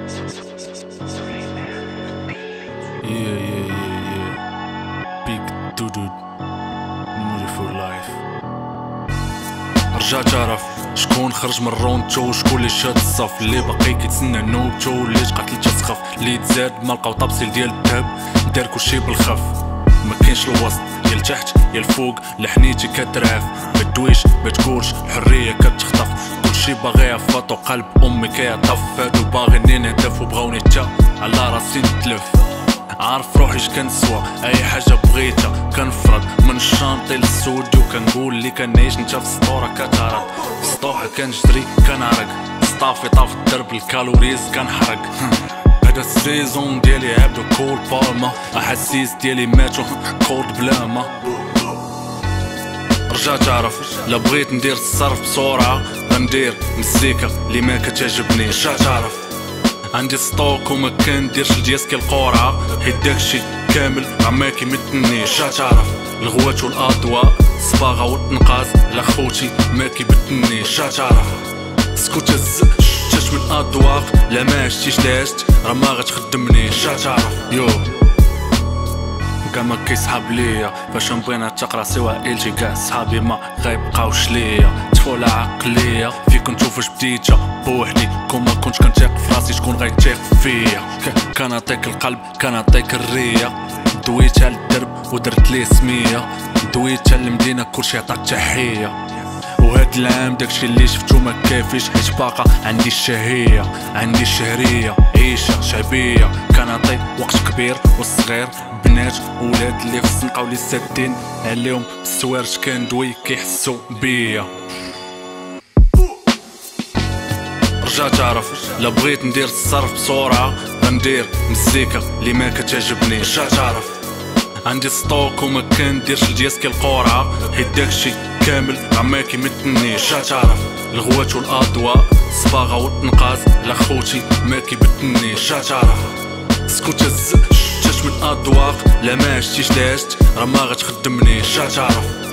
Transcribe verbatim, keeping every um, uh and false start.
Yeah, yeah, yeah, yeah. Big dude, moody for life. رجعت تعرف شكون خرج من الرونتو وشكون اللي شاد الصف، اللي باقي كيتسنى نوبتو واللي قتل تسخف، اللي تزاد ما لقاو طابسيل ديال الذهب دار كلشي بالخف. ما كاينش الوسط يا لتحت يا الفوق، لحنيتي كترعف ما تدويش ما تقولش، الحريه كتخطف كلشي باغي يفاط وقلب امي كيعطف. هادو باغيني نهدف وبغاوني تا على راسي نتلف، عارف روحي اش كنسوى اي حاجه بغيتها كنفرض من الشانطي للسوديو، كنقول لي كنعيش نتا في سطوره كتعرض في سطوحه كنجري كنعرق، صطافي طاف الدرب الكالوريز كنحرق. هذا السيزون ديالي عبدو كول بالما، احاسيس ديالي ماتو كولد بلاما. رجعت تعرف لا بغيت ندير الصرف بسرعه غندير مزيكا اللي ما كتعجبني. رجعت تعرف عندي ستوك وما كنديرش لدياسكي القرعه، حيت داكشي كامل راه ما كيمتنيش. رجعت تعرف الغوات والاضواء الصباغه والتنقاز على خوتي ما كيبتنيش. رجعت تعرف سكوت هز شتات من اذواق، لا ما عشتيش لا عشت راه ما غتخدمنيش. رجعت تعرف يو كاع ما كيسحاب ليا فاش نبغينا تقرا سوا عائلتي، كاع صحابي ما غيبقاوش ليا. طفولة عقلية في كنت فاش بديتها بوحدي، كون ما كنتش كنتيق في راسي شكون غيتيق فيا. كنعطيك القلب كنعطيك الرية، دويتها للدرب ودرت ليه سمية، دويتها للمدينة كلشي عطاك تحية. وهاد العام داكشي اللي شفتو ما كافيش، حيت باقا عندي الشهية عندي الشهرية، عيشة شعبية كنعطي وقت كبير والصغير، بنات ولاد اللي في الزنقة واللي سادين عليهم السوارت كندوي كيحسو بيا. رجعت تعرف لا بغيت ندير الصرف بسرعة غندير مزيكا اللي ما كتعجبنيش. رجعت تعرف عندي ستوك وما كنديرش لدياسكي القرعه، حيت داكشي كامل راه ما كيمتنيش. رجعت تعرف الغوات والاضواء الصباغه والتنقاز على خوتي ما كيبتنيش. رجعت تعرف سكوت هز شتات من اذواق، لا ما عشتيش لا عشت راه ما غتخدمنيش. رجعت تعرف